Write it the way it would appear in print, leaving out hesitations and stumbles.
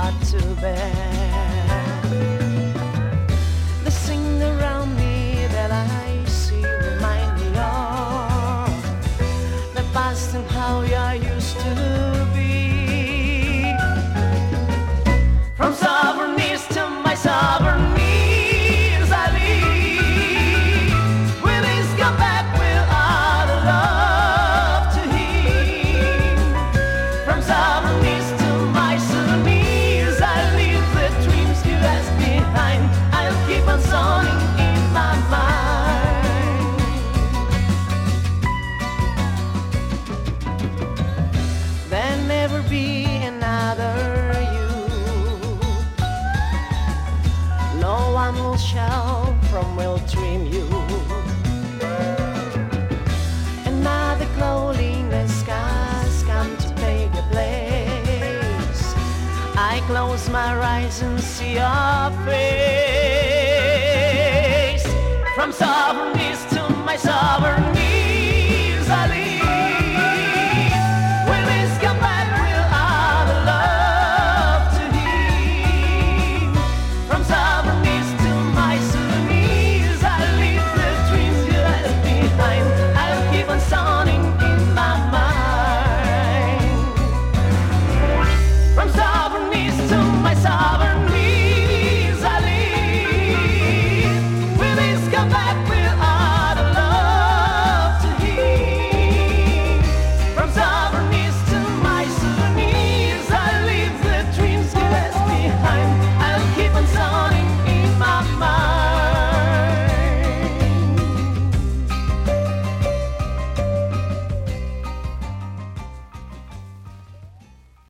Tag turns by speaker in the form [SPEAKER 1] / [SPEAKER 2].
[SPEAKER 1] hard to bear. The things around me that I see remind me of the past and how I used to be. From southern east to my southern knees I lead. Will this come back without a love to heed? From southern east to my southern knees I leave the dreams you left behind. I'll keep on singing in my mind. There'll never be another you. No one will shout from will dream you. Another cloudy in the skies come to take a place. I close my eyes and see your face. From southern